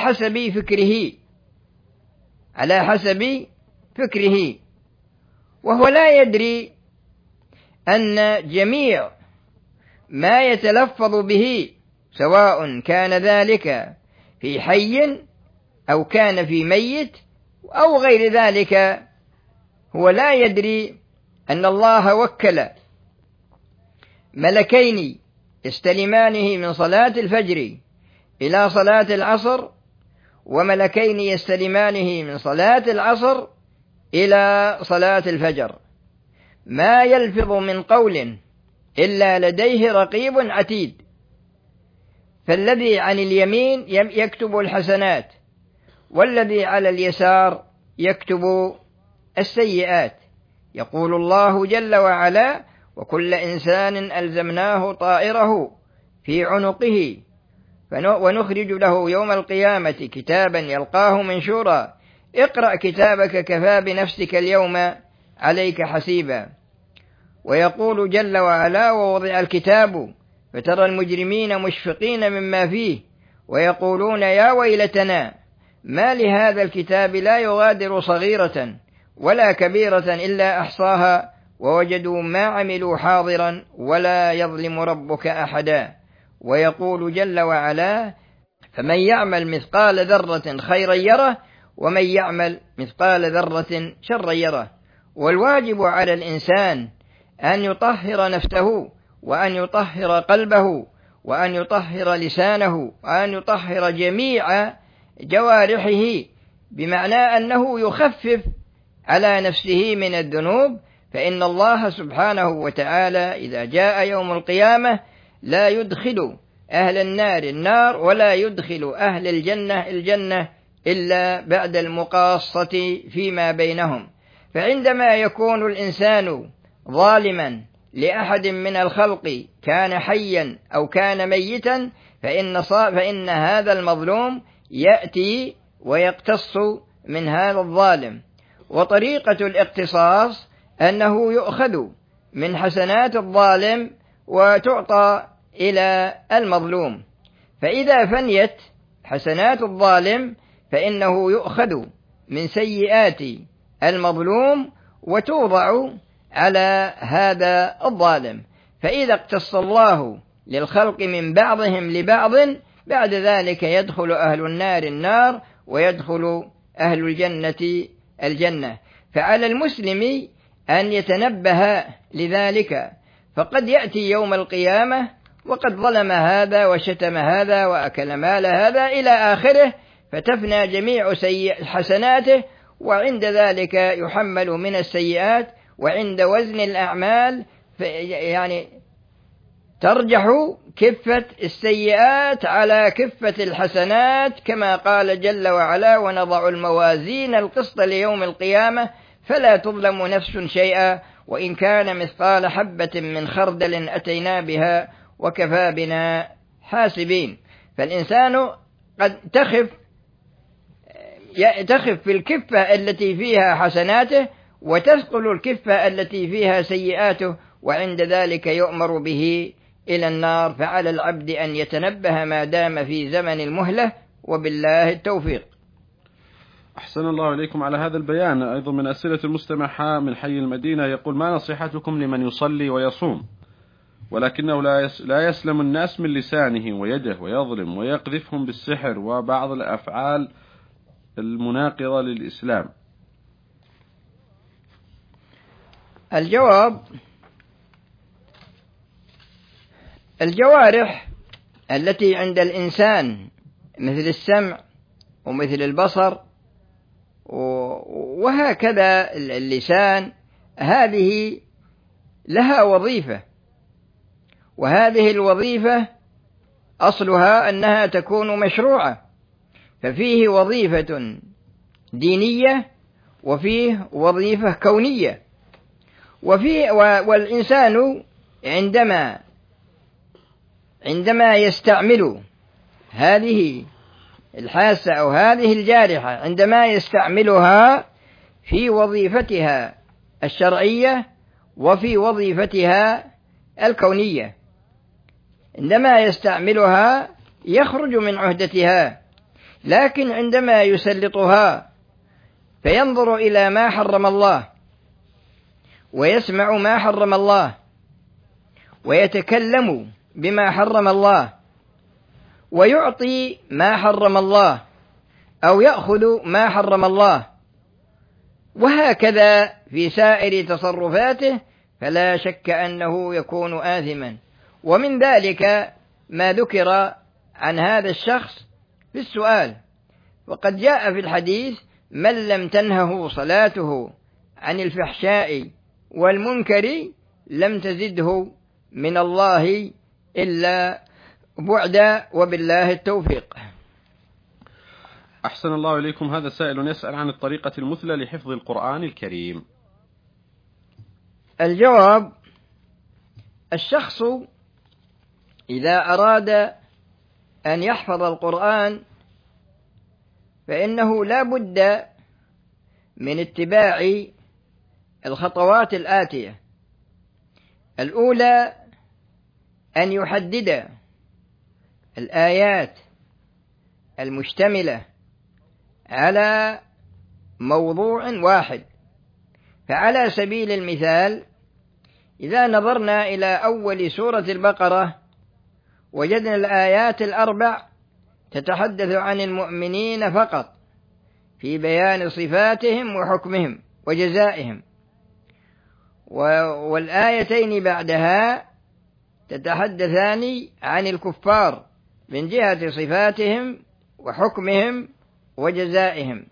حسب فكره، وهو لا يدري أن جميع ما يتلفظ به سواء كان ذلك في حي أو كان في ميت أو غير ذلك، هو لا يدري أن الله وكل ملكين يستلمانه من صلاة الفجر إلى صلاة العصر، وملكين يستلمانه من صلاة العصر إلى صلاة الفجر، ما يلفظ من قول إلا لديه رقيب عتيد. فالذي عن اليمين يكتب الحسنات، والذي على اليسار يكتب السيئات. يقول الله جل وعلا: وكل إنسان ألزمناه طائره في عنقه ونخرج له يوم القيامة كتابا يلقاه منشورا اقرأ كتابك كفى بنفسك اليوم عليك حسيبا. ويقول جل وعلا: ووضع الكتاب فترى المجرمين مشفقين مما فيه ويقولون يا ويلتنا ما لهذا الكتاب لا يغادر صغيرة ولا كبيرة إلا أحصاها ووجدوا ما عملوا حاضرا ولا يظلم ربك أحدا. ويقول جل وعلا: فمن يعمل مثقال ذرة خيرا يره ومن يعمل مثقال ذرة شرا يره. والواجب على الإنسان أن يطهر نفسه، وأن يطهر قلبه، وأن يطهر لسانه، وأن يطهر جميع جوارحه، بمعنى أنه يخفف على نفسه من الذنوب، فإن الله سبحانه وتعالى إذا جاء يوم القيامة لا يدخل أهل النار النار ولا يدخل أهل الجنة الجنة إلا بعد المقاصة فيما بينهم. فعندما يكون الإنسان ظالما لأحد من الخلق كان حيا أو كان ميتا فإن هذا المظلوم يأتي ويقتص من هذا الظالم. وطريقة الاقتصاص أنه يؤخذ من حسنات الظالم وتعطى إلى المظلوم، فإذا فنيت حسنات الظالم فإنه يؤخذ من سيئات المظلوم وتوضع على هذا الظالم. فإذا اقتص الله للخلق من بعضهم لبعض بعد ذلك يدخل أهل النار النار ويدخل أهل الجنة الجنة. فعلى المسلم أن يتنبه لذلك، فقد يأتي يوم القيامة وقد ظلم هذا وشتم هذا وأكل مال هذا إلى آخره، فتفنى جميع حسناته، وعند ذلك يحمل من السيئات، وعند وزن الأعمال يعني ترجح كفة السيئات على كفة الحسنات، كما قال جل وعلا: ونضع الموازين القسط ليوم القيامة فلا تظلم نفس شيئا وإن كان مثقال حبة من خردل أتينا بها وكفى بنا حاسبين. فالإنسان قد تخف في الكفة التي فيها حسناته وتثقل الكفة التي فيها سيئاته، وعند ذلك يؤمر به إلى النار. فعلى العبد أن يتنبه ما دام في زمن المهلة، وبالله التوفيق. أحسن الله إليكم على هذا البيان. أيضا من أسئلة المستمع من حي المدينة يقول: ما نصيحتكم لمن يصلي ويصوم ولكنه لا يسلم الناس من لسانه ويده ويظلم ويقذفهم بالسحر وبعض الأفعال المناقضة للإسلام؟ الجواب: الجوارح التي عند الإنسان مثل السمع ومثل البصر وهكذا اللسان، هذه لها وظيفة، وهذه الوظيفة أصلها أنها تكون مشروعة، ففيه وظيفة دينية وفيه وظيفة كونية. والإنسان عندما يستعمل هذه الحاسة أو هذه الجارحة، عندما يستعملها في وظيفتها الشرعية وفي وظيفتها الكونية، عندما يستعملها يخرج من عهدتها. لكن عندما يسلطها فينظر إلى ما حرم الله ويسمع ما حرم الله ويتكلم بما حرم الله ويعطي ما حرم الله أو يأخذ ما حرم الله، وهكذا في سائر تصرفاته، فلا شك أنه يكون آثما. ومن ذلك ما ذكر عن هذا الشخص في السؤال، وقد جاء في الحديث: من لم تنهه صلاته عن الفحشاء والمنكر لم تزده من الله إلا بعدا، وبالله التوفيق. أحسن الله إليكم. هذا سائل يسأل عن الطريقة المثلى لحفظ القرآن الكريم. الجواب: الشخص إذا أراد أن يحفظ القرآن فإنه لا بد من اتباع الخطوات الآتية. الأولى أن يحدد الآيات المشتملة على موضوع واحد. فعلى سبيل المثال، إذا نظرنا إلى أول سورة البقرة وجدنا الآيات الأربع تتحدث عن المؤمنين فقط في بيان صفاتهم وحكمهم وجزائهم، والآيتين بعدها تتحدثان عن الكفار من جهة صفاتهم وحكمهم وجزائهم،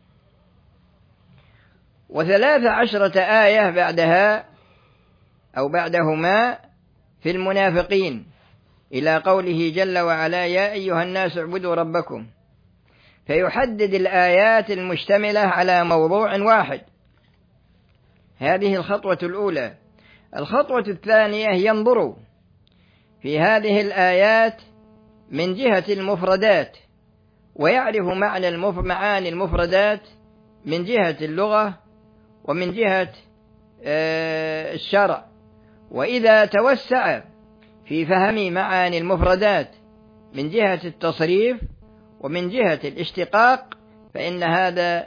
13 آية بعدها أو بعدهما في المنافقين، إلى قوله جل وعلا: يا أيها الناس اعبدوا ربكم. فيحدد الآيات المشتملة على موضوع واحد. هذه الخطوة الأولى. الخطوة الثانية: ينظر في هذه الآيات من جهة المفردات، ويعرف معاني المفردات من جهة اللغة ومن جهة الشرع. وإذا توسع في فهم معاني المفردات من جهة التصريف ومن جهة الاشتقاق، فإن هذا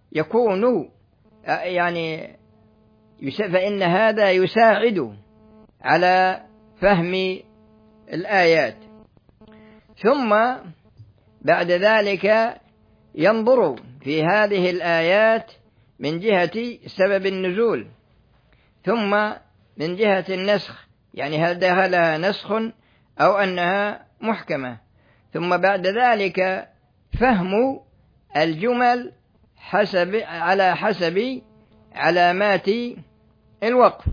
فإن هذا يساعد على فهم الآيات. ثم بعد ذلك ينظر في هذه الآيات من جهة سبب النزول، ثم من جهة النسخ، يعني هل دخلها نسخ أو أنها محكمة، ثم بعد ذلك فهم الجمل على حسب علامات الوقف.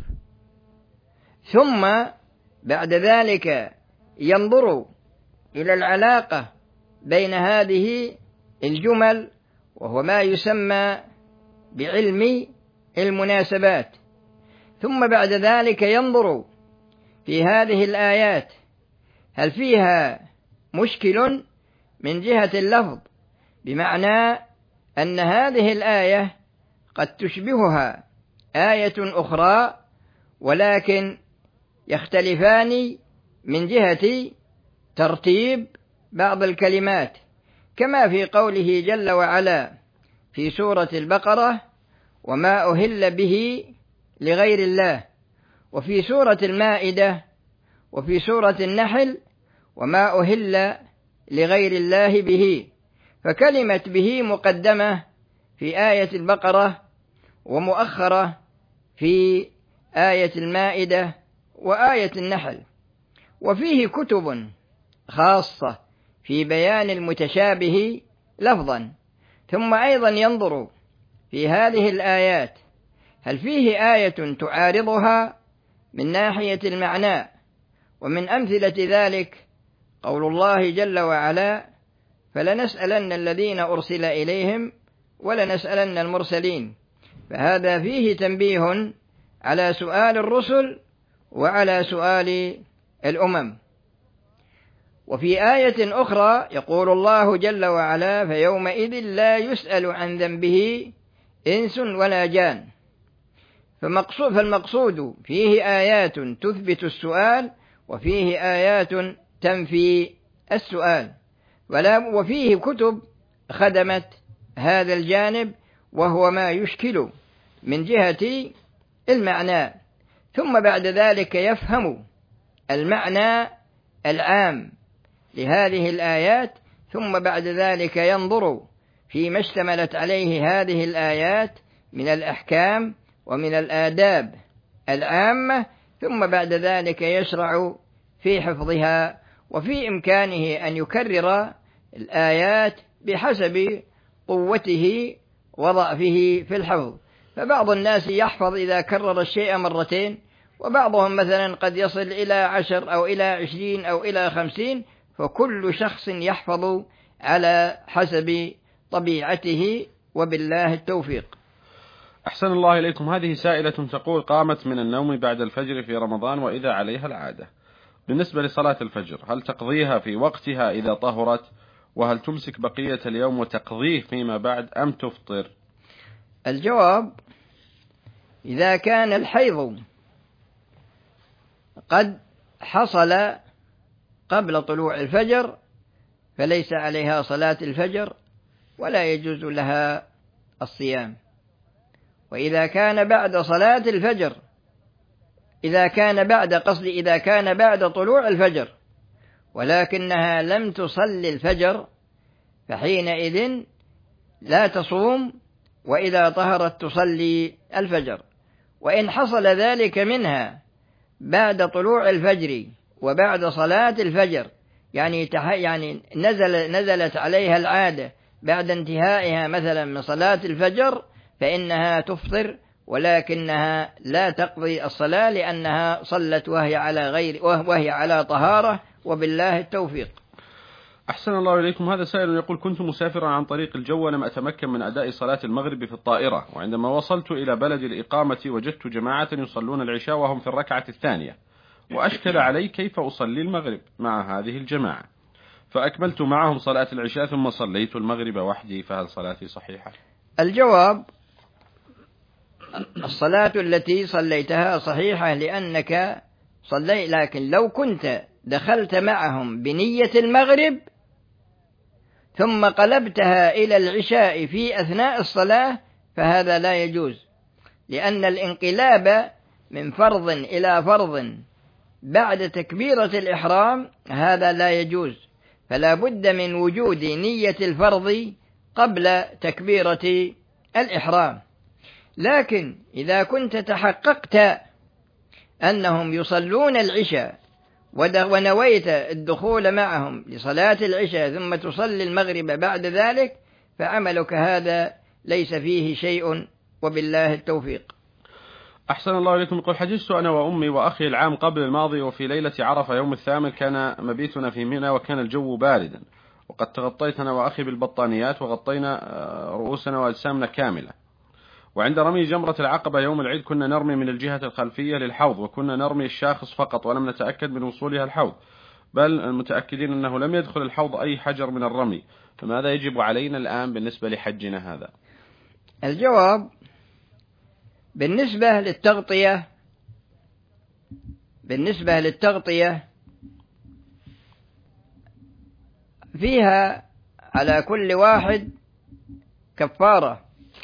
ثم بعد ذلك ينظر إلى العلاقة بين هذه الجمل، وهو ما يسمى بعلم المناسبات. ثم بعد ذلك ينظر في هذه الآيات هل فيها مشكل من جهة اللفظ، بمعنى أن هذه الآية قد تشبهها آية أخرى ولكن يختلفان من جهة ترتيب بعض الكلمات، كما في قوله جل وعلا في سورة البقرة: وما أهل به لغير الله، وفي سورة المائدة وفي سورة النحل: وما أهل لغير الله به. فكلمة به مقدمة في آية البقرة ومؤخرة في آية المائدة وآية النحل. وفيه كتب خاصة في بيان المتشابه لفظا. ثم أيضا ينظر في هذه الآيات هل فيه آية تعارضها من ناحية المعنى. ومن أمثلة ذلك قول الله جل وعلا: فلنسألن الذين أرسل إليهم ولنسألن المرسلين. فهذا فيه تنبيه على سؤال الرسل وعلى سؤال الأمم. وفي آية أخرى يقول الله جل وعلا: فيومئذ لا يسأل عن ذنبه إنس ولا جان. فالمقصود فيه آيات تثبت السؤال، وفيه آيات تنفي السؤال. وفيه كتب خدمت هذا الجانب، وهو ما يشكل من جهة المعنى، ثم بعد ذلك يفهم المعنى العام لهذه الآيات، ثم بعد ذلك ينظر فيما اشتملت عليه هذه الآيات من الأحكام ومن الآداب العامة، ثم بعد ذلك يشرع في حفظها، وفي إمكانه أن يكرر الآيات بحسب قوته وضعفه في الحفظ. فبعض الناس يحفظ إذا كرر الشيء مرتين، وبعضهم مثلا قد يصل إلى 10 أو إلى 20 أو إلى 50، فكل شخص يحفظ على حسب طبيعته، وبالله التوفيق. أحسن الله إليكم. هذه سائلة تقول: قامت من النوم بعد الفجر في رمضان وإذا عليها العادة، بالنسبة لصلاة الفجر هل تقضيها في وقتها إذا طهرت؟ وهل تمسك بقية اليوم وتقضيه فيما بعد أم تفطر؟ الجواب: إذا كان الحيض قد حصل قبل طلوع الفجر فليس عليها صلاة الفجر ولا يجوز لها الصيام. وإذا كان بعد صلاة الفجر، إذا كان بعد طلوع الفجر ولكنها لم تصل الفجر، فحينئذ لا تصوم، وإذا طهرت تصلي الفجر. وإن حصل ذلك منها بعد طلوع الفجر وبعد صلاة الفجر، يعني نزلت عليها العادة بعد انتهائها مثلا من صلاة الفجر، فإنها تفطر، ولكنها لا تقضي الصلاة لأنها صلت وهي على طهارة، وبالله التوفيق. أحسن الله إليكم. هذا سائل يقول: كنت مسافرا عن طريق الجو ولم أتمكن من أداء صلاة المغرب في الطائرة، وعندما وصلت إلى بلد الإقامة وجدت جماعة يصلون العشاء وهم في الركعة الثانية، وأشكل علي كيف أصلي المغرب مع هذه الجماعة، فأكملت معهم صلاة العشاء ثم صليت المغرب وحدي، فهل صلاتي صحيحة؟ الجواب: الصلاة التي صليتها صحيحة لأنك صليت، لكن لو كنت دخلت معهم بنية المغرب ثم قلبتها إلى العشاء في أثناء الصلاة فهذا لا يجوز، لأن الانقلاب من فرض إلى فرض بعد تكبيرة الإحرام هذا لا يجوز، فلا بد من وجود نية الفرض قبل تكبيرة الإحرام. لكن إذا كنت تحققت أنهم يصلون العشاء ونويت الدخول معهم لصلاة العشاء ثم تصلي المغرب بعد ذلك، فعملك هذا ليس فيه شيء، وبالله التوفيق. أحسن الله إليكم. يقول: حجزت أنا وأمي وأخي العام قبل الماضي، وفي ليلة عرفة يوم الثامن كان مبيتنا في منى وكان الجو باردا، وقد تغطيت أنا وأخي بالبطانيات وغطينا رؤوسنا وأجسامنا كاملة، وعند رمي جمرة العقبة يوم العيد كنا نرمي من الجهة الخلفية للحوض، وكنا نرمي الشاخص فقط ولم نتأكد من وصولها الحوض، بل المتأكدين أنه لم يدخل الحوض أي حجر من الرمي، فماذا يجب علينا الآن بالنسبة لحجنا هذا؟ الجواب: بالنسبة للتغطية فيها على كل واحد كفارة،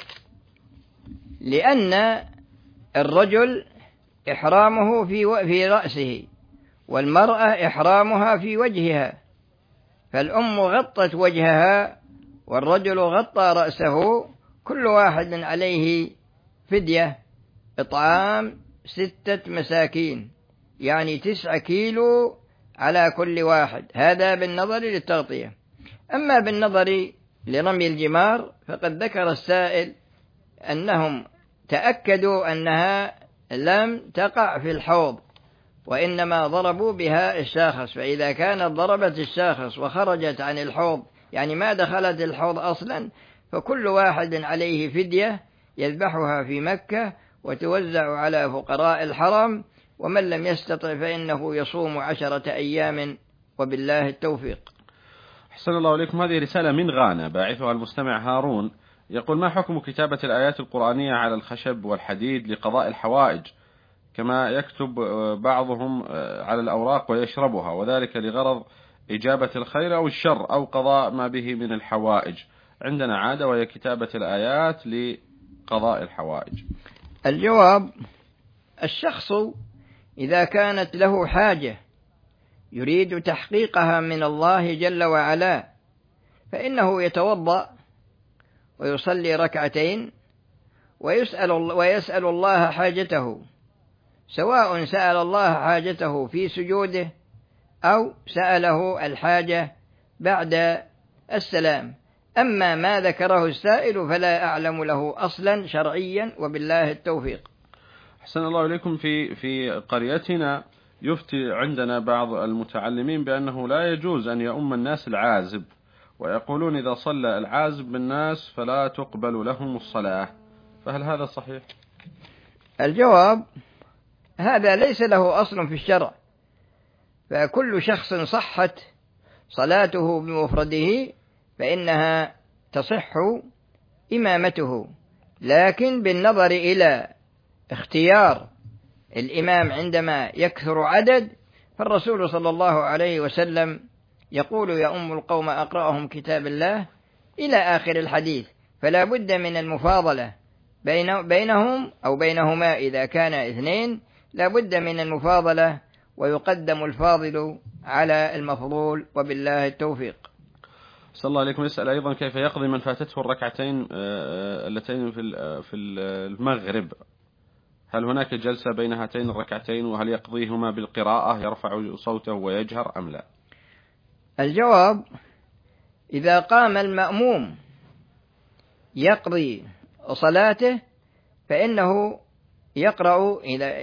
لأن الرجل إحرامه في رأسه، والمرأة إحرامها في وجهها، فالأم غطت وجهها والرجل غطى رأسه، كل واحد عليه فدية إطعام 6 مساكين، يعني 9 كيلو على كل واحد. هذا بالنظر للتغطية. أما بالنظر لرمي الجمار فقد ذكر السائل أنهم تأكدوا أنها لم تقع في الحوض، وإنما ضربوا بها الشاخص، فإذا كانت ضربت الشاخص وخرجت عن الحوض، يعني ما دخلت الحوض أصلا، فكل واحد عليه فدية يذبحها في مكة وتوزع على فقراء الحرم، ومن لم يستطع فإنه يصوم 10 أيام، وبالله التوفيق. أحسن الله إليكم. هذه رسالة من غانا باعثها المستمع هارون، يقول: ما حكم كتابة الآيات القرآنية على الخشب والحديد لقضاء الحوائج، كما يكتب بعضهم على الأوراق ويشربها، وذلك لغرض إجابة الخير أو الشر أو قضاء ما به من الحوائج؟ عندنا عادة وهي كتابة الآيات لقضاء الحوائج. الجواب: الشخص إذا كانت له حاجة يريد تحقيقها من الله جل وعلا فإنه يتوضأ ويصلي ركعتين ويسأل الله حاجته، سواء سأل الله حاجته في سجوده أو سأله الحاجة بعد السلام. أما ما ذكره السائل فلا أعلم له أصلا شرعيا، وبالله التوفيق. أحسن الله إليكم. في قريتنا يفتي عندنا بعض المتعلمين بأنه لا يجوز أن يؤم الناس العازب، ويقولون إذا صلى العازب بالناس فلا تقبل لهم الصلاة، فهل هذا صحيح؟ الجواب: هذا ليس له أصل في الشرع، فكل شخص صحت صلاته بمفرده فإنها تصح إمامته، لكن بالنظر إلى اختيار الإمام عندما يكثر عدد، فالرسول صلى الله عليه وسلم يقول: يؤم القوم أقرأهم كتاب الله إلى آخر الحديث، فلا بد من المفاضلة بينهم أو بينهما. إذا كان اثنين لا بد من المفاضلة، ويقدم الفاضل على المفضول، وبالله التوفيق. صلى الله عليكم. يسأل أيضا: كيف يقضي من فاتته الركعتين اللتين في المغرب؟ هل هناك جلسة بين هاتين الركعتين؟ وهل يقضيهما بالقراءة يرفع صوته ويجهر أم لا؟ الجواب: إذا قام المأموم يقضي صلاته فإنه يقرأ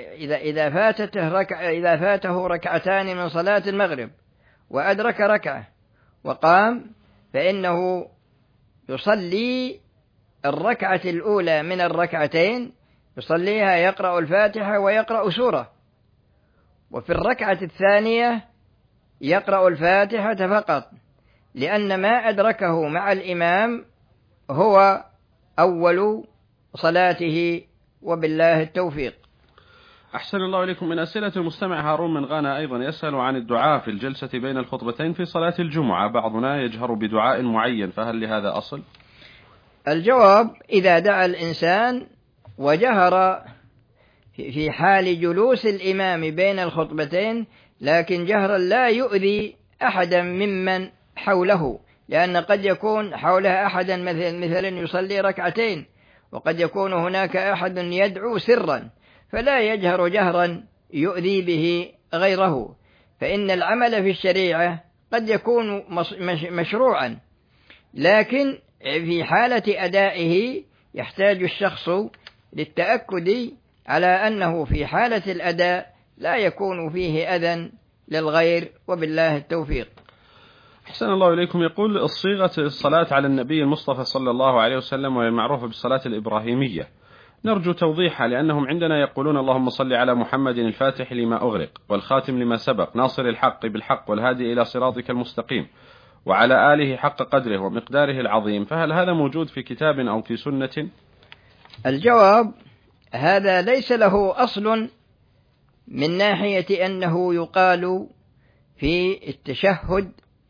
إذا فاته ركعتان من صلاة المغرب وأدرك ركعة وقام، فإنه يصلي الركعة الأولى من الركعتين، يصليها يقرأ الفاتحة ويقرأ سورة، وفي الركعة الثانية يقرأ الفاتحة فقط، لأن ما أدركه مع الإمام هو أول صلاته، وبالله التوفيق. أحسن الله إليكم. من أسئلة المستمع هارون من غانا أيضا يسأل عن الدعاء في الجلسة بين الخطبتين في صلاة الجمعة، بعضنا يجهر بدعاء معين، فهل لهذا أصل؟ الجواب: إذا دعا الإنسان وجهر في حال جلوس الإمام بين الخطبتين، لكن جهرا لا يؤذي أحدا ممن حوله، لأن قد يكون حولها أحدا مثلا يصلي ركعتين، وقد يكون هناك أحد يدعو سرا، فلا يجهر جهرا يؤذي به غيره، فإن العمل في الشريعة قد يكون مشروعا، لكن في حالة أدائه يحتاج الشخص للتأكد على أنه في حالة الأداء لا يكون فيه أذى للغير، وبالله التوفيق. أحسن الله إليكم. يقول: الصيغة الصلاة على النبي المصطفى صلى الله عليه وسلم وهي المعروفة بالصلاة الإبراهيمية، نرجو توضيحها، لأنهم عندنا يقولون: اللهم صل على محمد الفاتح لما أغلق والخاتم لما سبق ناصر الحق بالحق والهادي إلى صراطك المستقيم وعلى آله حق قدره ومقداره العظيم، فهل هذا موجود في كتاب أو في سنة؟ الجواب: هذا ليس له أصل من ناحية أنه يقال في التشهد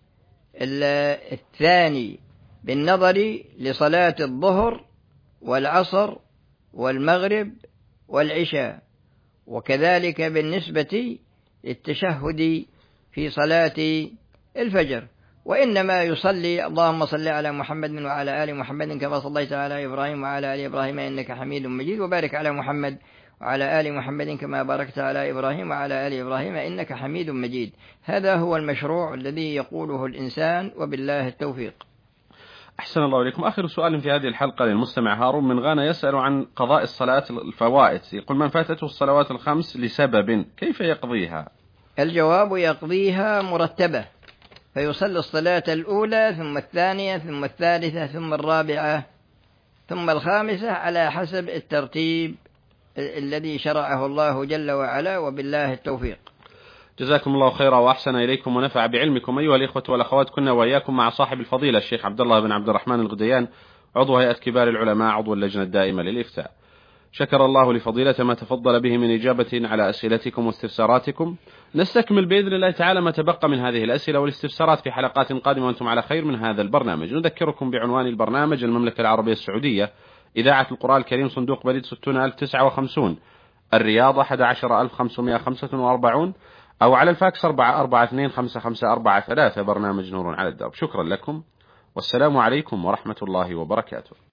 الثاني بالنظر لصلاة الظهر والعصر والمغرب والعشاء، وكذلك بالنسبة للتشهد في صلاة الفجر، وإنما يصلي: اللهم صل على محمد وعلى آل محمد كما صليت على إبراهيم وعلى آل إبراهيم إنك حميد مجيد، وبارك على محمد وعلى آل محمد كما باركت على إبراهيم وعلى آل إبراهيم إنك حميد مجيد. هذا هو المشروع الذي يقوله الإنسان، وبالله التوفيق. أحسن الله إليكم. آخر سؤال في هذه الحلقة للمستمع هارون من غانا يسأل عن قضاء الصلاة الفوائت، يقول: من فاتته الصلوات الخمس لسبب كيف يقضيها؟ الجواب: يقضيها مرتبة، فيصلي الصلاة الأولى ثم الثانية ثم الثالثة ثم الرابعة ثم الخامسة على حسب الترتيب الذي شرعه الله جل وعلا، وبالله التوفيق. جزاكم الله خيرا وأحسن إليكم ونفع بعلمكم أيها الإخوة والأخوات. كنا وإياكم مع صاحب الفضيلة الشيخ عبد الله بن عبد الرحمن الغديان، عضو هيئة كبار العلماء، عضو اللجنة الدائمة للإفتاء. شكر الله لفضيلة ما تفضل به من إجابة على أسئلتكم واستفساراتكم. نستكمل بإذن الله تعالى ما تبقى من هذه الأسئلة والاستفسارات في حلقات قادمة وأنتم على خير من هذا البرنامج. نذكركم بعنوان البرنامج: المملكة العربية السعودية، إذاعة القرآن الكريم، صندوق بريد 60059، الرياض 11545، أو على الفاكس 44255443. برنامج نور على الدرب. شكرا لكم، والسلام عليكم ورحمة الله وبركاته.